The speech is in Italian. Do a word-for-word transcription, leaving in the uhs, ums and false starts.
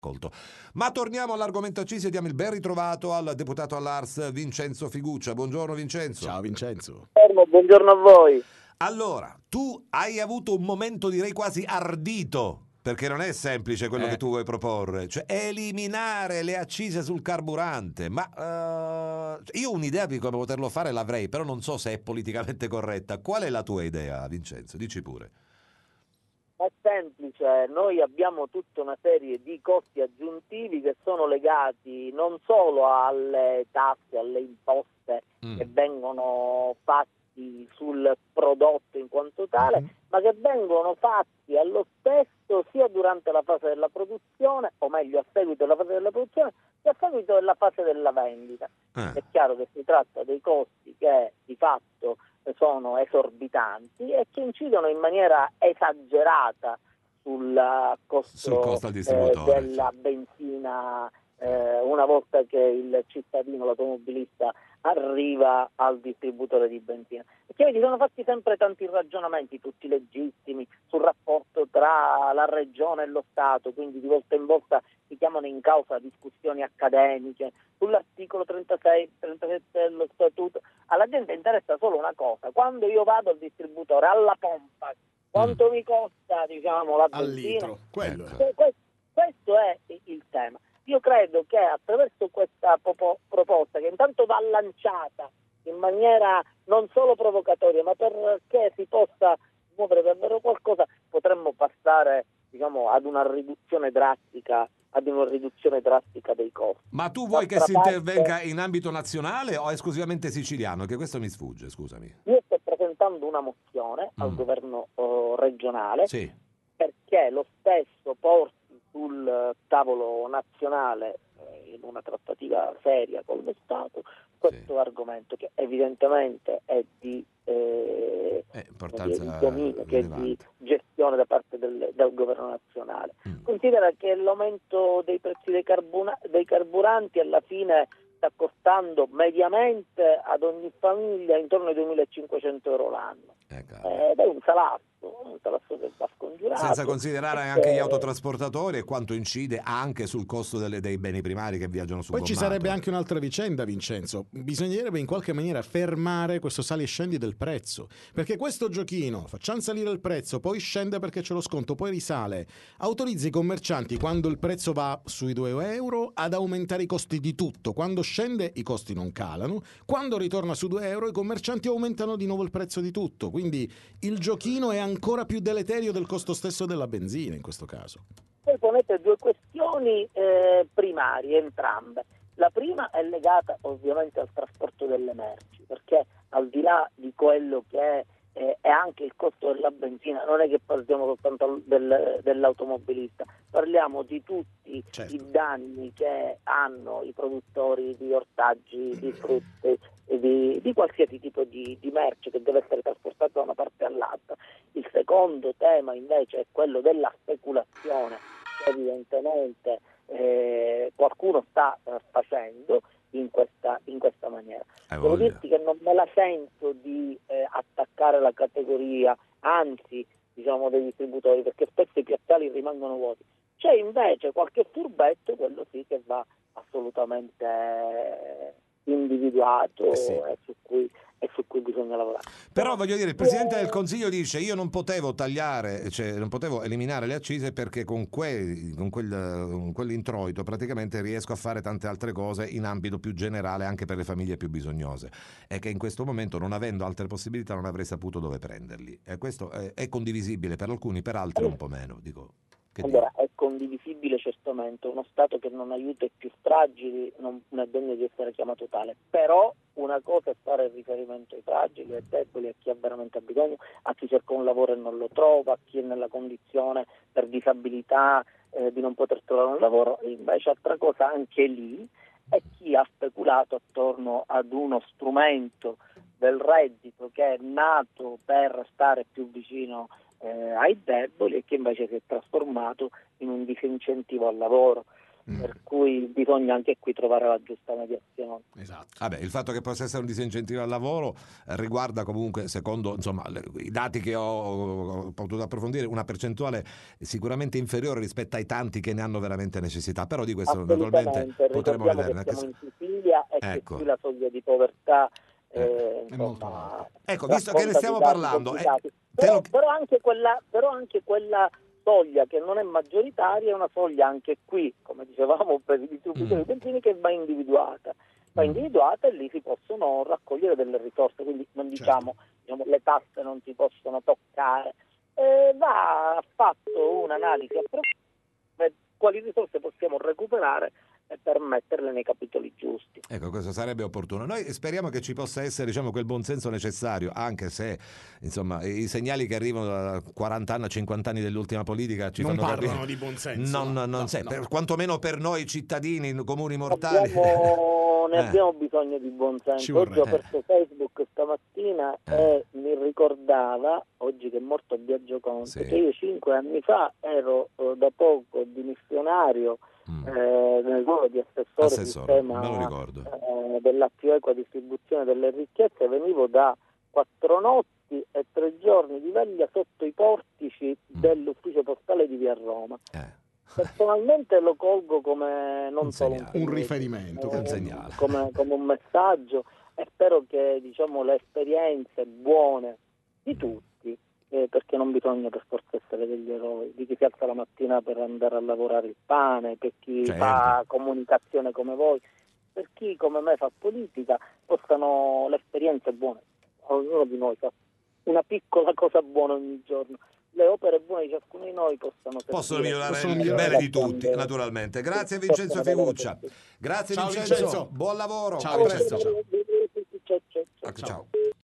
Colto. Ma torniamo all'argomento accisi e diamo il ben ritrovato al deputato all'Ars Vincenzo Figuccia. Buongiorno Vincenzo. Ciao Vincenzo. Buongiorno a voi. Allora, tu hai avuto un momento direi quasi ardito, perché non è semplice quello Eh. che tu vuoi proporre, cioè eliminare le accise sul carburante. Ma uh, io un'idea di come poterlo fare l'avrei, però non so se è politicamente corretta. Qual è la tua idea, Vincenzo? Dici pure. È semplice, noi abbiamo tutta una serie di costi aggiuntivi che sono legati non solo alle tasse, alle imposte mm. che vengono fatti sul prodotto in quanto tale, mm. ma che vengono fatti allo stesso sia durante la fase della produzione, o meglio a seguito della fase della produzione, sia a seguito della fase della vendita. Eh. È chiaro che si tratta dei costi che di fatto sono esorbitanti e che incidono in maniera esagerata sul costo, sul costo al distributore, eh, della benzina eh, una volta che il cittadino, l'automobilista, arriva al distributore di benzina. E quindi sono fatti sempre tanti ragionamenti, tutti legittimi, sul rapporto tra la regione e lo Stato, quindi di volta in volta si chiamano in causa discussioni accademiche sull'articolo trentasei trentasette dello Statuto. Alla gente interessa solo una cosa: quando io vado al distributore, alla pompa, quanto mm. mi costa, diciamo, la benzina? Al litro, quello. Questo, questo è il tema. Io credo che attraverso questa popo- proposta, che intanto va lanciata in maniera non solo provocatoria, ma perché si possa muovere davvero qualcosa, potremmo passare, diciamo, ad una riduzione drastica ad una riduzione drastica dei costi. Ma tu vuoi D'altra che si parte, intervenga in ambito nazionale o esclusivamente siciliano? Che questo mi sfugge, scusami. Io sto presentando una mozione mm. al governo uh, regionale sì. perché lo stesso porti sul tavolo nazionale eh, in una trattativa seria con lo Stato questo sì. argomento, che evidentemente è di, eh, eh, importanza di dominio, che è di gestione da parte del, del governo nazionale. Mm. Considera che l'aumento dei prezzi dei, carbuna, dei carburanti alla fine sta costando mediamente ad ogni famiglia intorno ai duemilacinquecento euro l'anno. Ecco. Ed è un salasso, un salasso che va scongiurato. Senza considerare anche gli autotrasportatori e quanto incide anche sul costo delle, dei beni primari che viaggiano su Poi gommato. Ci sarebbe anche un'altra vicenda, Vincenzo. Bisognerebbe in qualche maniera fermare questo sali e scendi del prezzo, perché questo giochino, facciamo salire il prezzo, poi scende perché c'è lo sconto, poi risale, autorizza i commercianti quando il prezzo va sui due euro ad aumentare i costi di tutto. Quando scende i costi non calano, quando ritorna su due euro i commercianti aumentano di nuovo il prezzo di tutto. Quindi il giochino è ancora più deleterio del costo stesso della benzina in questo caso. Poi ponete due questioni eh, primarie, entrambe. La prima è legata ovviamente al trasporto delle merci, perché al di là di quello che è, eh, è anche il costo della benzina, non è che parliamo soltanto del, dell'automobilista, parliamo di tutti certo. i danni che hanno i produttori di ortaggi, di frutti, Di, di qualsiasi tipo di, di merce che deve essere trasportata da una parte all'altra. Il secondo tema invece è quello della speculazione, che evidentemente eh, qualcuno sta eh, facendo in questa, in questa maniera. Devo dirti che non me la sento di eh, attaccare la categoria, anzi, diciamo, dei distributori, perché spesso i piazzali rimangono vuoti. C'è invece qualche furbetto, quello sì, che va assolutamente eh, individuato eh sì. e su cui e su cui bisogna lavorare. Però voglio dire, il Presidente del Consiglio dice: io non potevo tagliare, cioè non potevo eliminare le accise perché con, que, con, quel, con quell'introito praticamente riesco a fare tante altre cose in ambito più generale anche per le famiglie più bisognose, e che in questo momento, non avendo altre possibilità, non avrei saputo dove prenderli. E questo è, è condivisibile per alcuni, per altri un po' meno, dico. Che allora, è condivisibile certamente, uno Stato che non aiuta i più fragili non è degno di essere chiamato tale, però una cosa è fare riferimento ai fragili, ai deboli, a chi ha veramente bisogno, a chi cerca un lavoro e non lo trova, a chi è nella condizione per disabilità eh, di non poter trovare un lavoro. E invece altra cosa anche lì è chi ha speculato attorno ad uno strumento del reddito che è nato per stare più vicino Eh, ai deboli e che invece si è trasformato in un disincentivo al lavoro. mm. per cui bisogna anche qui trovare la giusta mediazione. Esatto. Vabbè, il fatto che possa essere un disincentivo al lavoro eh, riguarda comunque, secondo insomma, le, i dati che ho, ho potuto approfondire, una percentuale sicuramente inferiore rispetto ai tanti che ne hanno veramente necessità, però di questo naturalmente potremo vederne. Che siamo in Sicilia e ecco. che qui la soglia di povertà eh, eh, insomma, ecco, visto che ne stiamo parlando eh, però, lo... però, anche quella, però anche quella soglia che non è maggioritaria è una soglia anche qui, come dicevamo per i distributori mm. benzini, che va individuata va individuata e lì si possono raccogliere delle risorse, quindi non diciamo, certo. diciamo le tasse non si possono toccare, eh, va fatto un'analisi approfondita quali risorse possiamo recuperare per metterle nei capitoli giusti. Ecco, questo sarebbe opportuno. Noi speriamo che ci possa essere, diciamo, quel buonsenso necessario, anche se insomma i segnali che arrivano da quaranta anni a cinquanta anni dell'ultima politica ci non fanno parlano capire di buonsenso. Non, non, non no, se, no. Per, quantomeno per noi cittadini comuni mortali. Abbiamo, ne eh. abbiamo bisogno di buonsenso. Oggi ho aperto eh. Facebook stamattina eh. e mi ricordava, oggi che è morto Biagio Conte, sì. che io cinque anni fa ero eh, da poco dimissionario Mm. Eh, nel ruolo di assessore, assessore sistema me lo ricordo. Eh, della più equa distribuzione delle ricchezze. Venivo da quattro notti e tre giorni di veglia sotto i portici mm. dell'ufficio postale di via Roma. Eh. Personalmente lo colgo come non un solo segnale. un, un riferimento, eh, un segnale. Come, come un messaggio, e spero che diciamo le esperienze buone di tutti, Eh, perché non bisogna per forza essere degli eroi, di chi si alza la mattina per andare a lavorare il pane, per chi certo. fa comunicazione come voi, per chi come me fa politica, possano le esperienze buone, ognuno di noi fa una piccola cosa buona ogni giorno, le opere buone di ciascuno di noi possano possono migliorare possono il migliorare bene di tutti, naturalmente. Grazie Vincenzo Fiduccia. Grazie ciao, Vincenzo. Vincenzo, buon lavoro. Ciao, a presto. Ciao. Ciao. Ciao. Ciao.